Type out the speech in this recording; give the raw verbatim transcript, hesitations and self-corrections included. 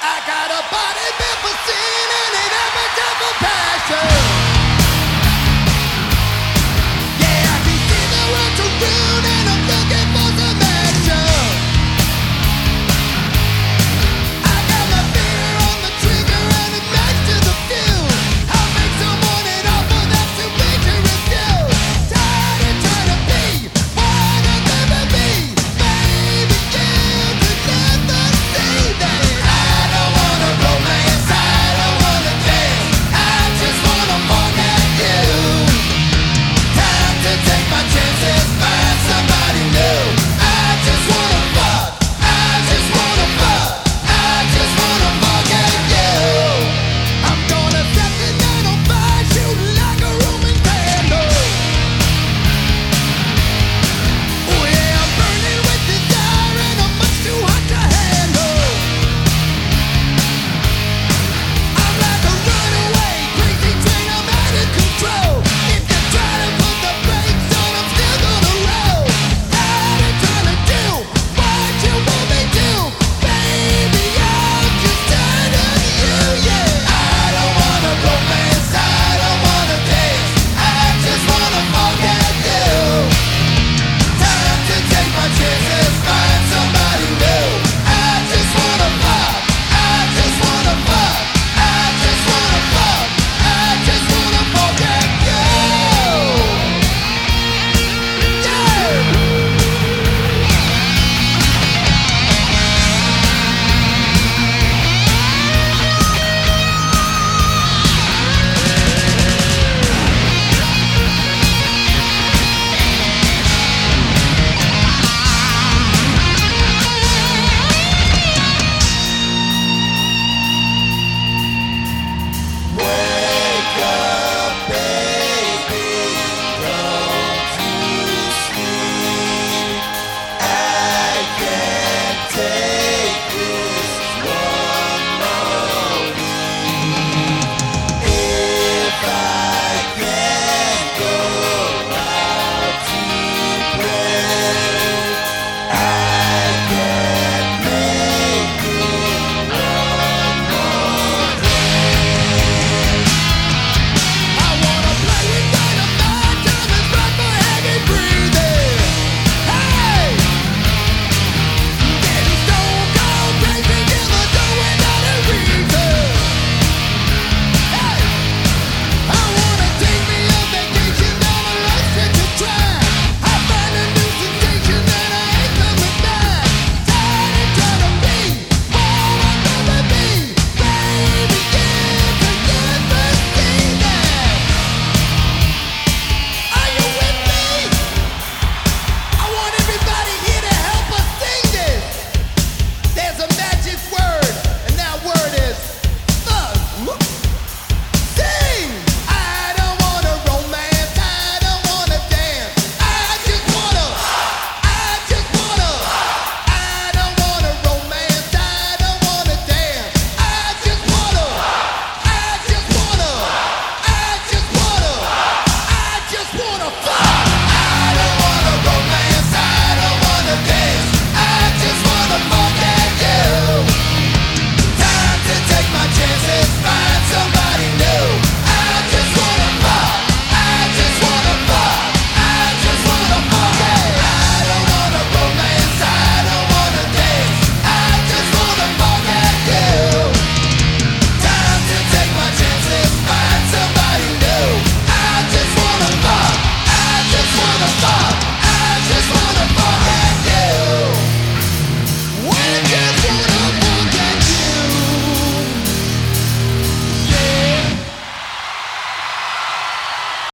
I got a body built for sin and an appetite for passion. Yeah, I can see the world to ruin and I'm looking for some action. I got my finger on the trigger and it match to the fuse. I'll make someone an offer that's too big to refuse. Tired of trying to be what I'll never be. Baby, you could never see that. I don't wanna romance, I don't wanna dance, I just wanna forget you. Time to take my chances, find somebody new. I just wanna fuck, I just wanna fuck, I just wanna forget you. I'm gonna set the night on fire, shooting like a Roman candle. Oh yeah, I'm burning with desire and I'm much too hot to handle. I'm like a runaway crazy train, I'm out of control. If you try to put the brakes on, I'm still gonna roll. Tired of trying to do what you want me to. Baby, I'm just tired of you, yeah. I don't wanna romance, I don't wanna dance, I just wanna forget you. Time to take my chances, find somebody new. I just wanna fuck, I just wanna fuck, I just wanna fuck, I just wanna forget you. Yeah. Wake up, baby, don't you sleep. I can't take this one more week. If I can't go out to play, I can't make it one more day. I wanna play with dynamite, time is right for heavy breathing. Hey! Getting stone cold crazy, never go without a reason. Hey! I wanna take me on vacation down a life central track. I find a new sensation and I ain't coming back. Tired of trying to be what I'll never be. Baby, you could never see that. Are you with me? I want everybody here to help us sing this. There's a magic